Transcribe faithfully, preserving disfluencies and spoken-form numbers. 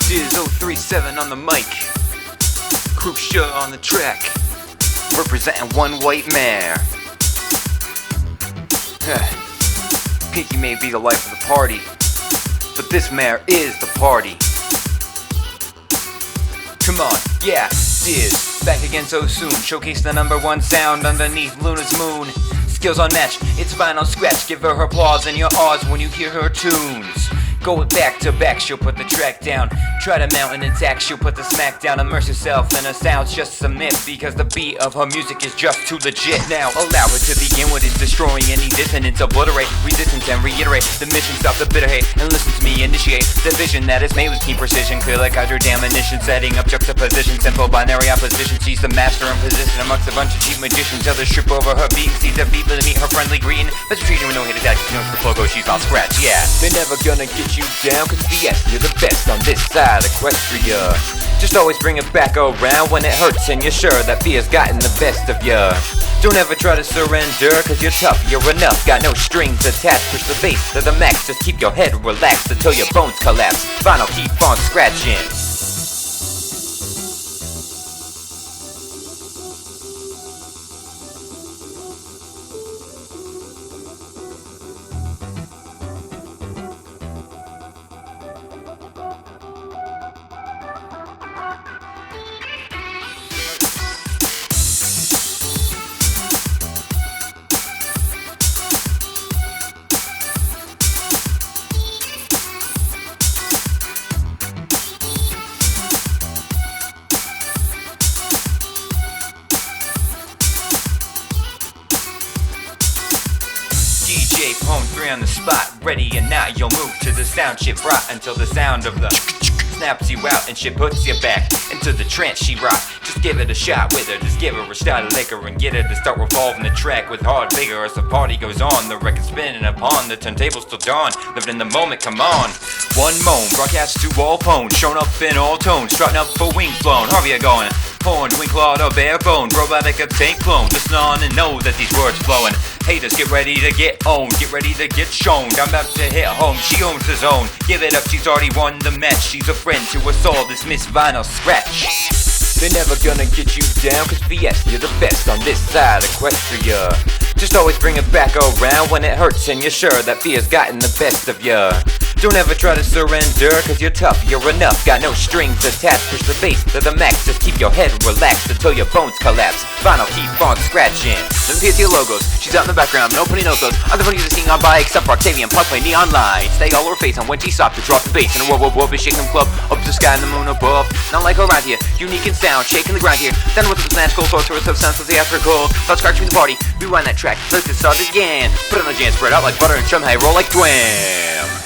Diz oh three seven on the mic, Crucia on the track, representing one white mare. Pinky may be the life of the party, but this mare is the party. Come on, yeah, Diz, back again so soon. Showcase the number one sound underneath Luna's moon. Skills unmatched, it's vinyl scratch. Give her her applause and your awes when you hear her tunes. Go back to back, she'll put the track down. Try to mount an attack, she'll put the smack down. Immerse herself in her sounds, just submit, because the beat of her music is just too legit. Now allow her to begin with it, destroying any dissonance. Obliterate resistance and reiterate the mission. Stop the bitter hate and listen to me initiate the vision that is made with keen precision. Clear like hydro ammunition, setting up juxtaposition. Simple binary opposition, she's the master in position amongst a bunch of cheap magicians. Others trip over her beat, sees a beat to meet her friendly greeting. Best treat her with no hate attack, she knows the flow goes, she's all scratch, yeah. They're never gonna get you down, cause V S, you're the best on this side of Equestria. Just always bring it back around when it hurts and you're sure that fear's gotten the best of ya. Don't ever try to surrender, cause you're tough, you're enough. Got no strings attached, push the bass to the max. Just keep your head relaxed until your bones collapse. Vinyl, keep on scratching. D J Pone three on the spot, ready and now you'll move to the sound shit brought until the sound of the snaps you out and shit puts you back into the trance she rock. Just give it a shot with her, just give her a shot of liquor and get her to start revolving the track with hard vigor as the party goes on. The record spinning upon the turntables till dawn, living in the moment, come on. One moan, broadcast to all phones, shown up in all tones, strutting up for wings blown. Harvey are going, horned, wing clawed or bare bone, robotic a tank clone. Listen on and know that these words flowing. Haters, get ready to get owned, get ready to get shown. I'm about to hit home, she owns the zone. Give it up, she's already won the match. She's a friend to us all, this Miss Vinyl Scratch. They're never gonna get you down, cause V S, you're the best on this side of Equestria. Just always bring it back around when it hurts and you're sure that fear's gotten the best of ya. Don't ever try to surrender, cause you're tough, you're enough. Got no strings attached, push the bass to the max. Just keep your head relaxed until your bones collapse. Vinyl, keep on scratching. Let me see your logos, she's out in the background, nobody knows those. Other funny to sing on by except for Octavian, Puck play neon lights. Stay all over face on when she stopped to drop the bass. And a whoa whoa whoa, be shaking them club, up to the sky and the moon above. Not like around here, unique in sound, shaking the ground here. Then with the magical sorceress of sounds of theatrical. Thought scratching the party, rewind that track, let's get started again. Put it on the jam, spread out like butter and chum, hey, roll like Dwam.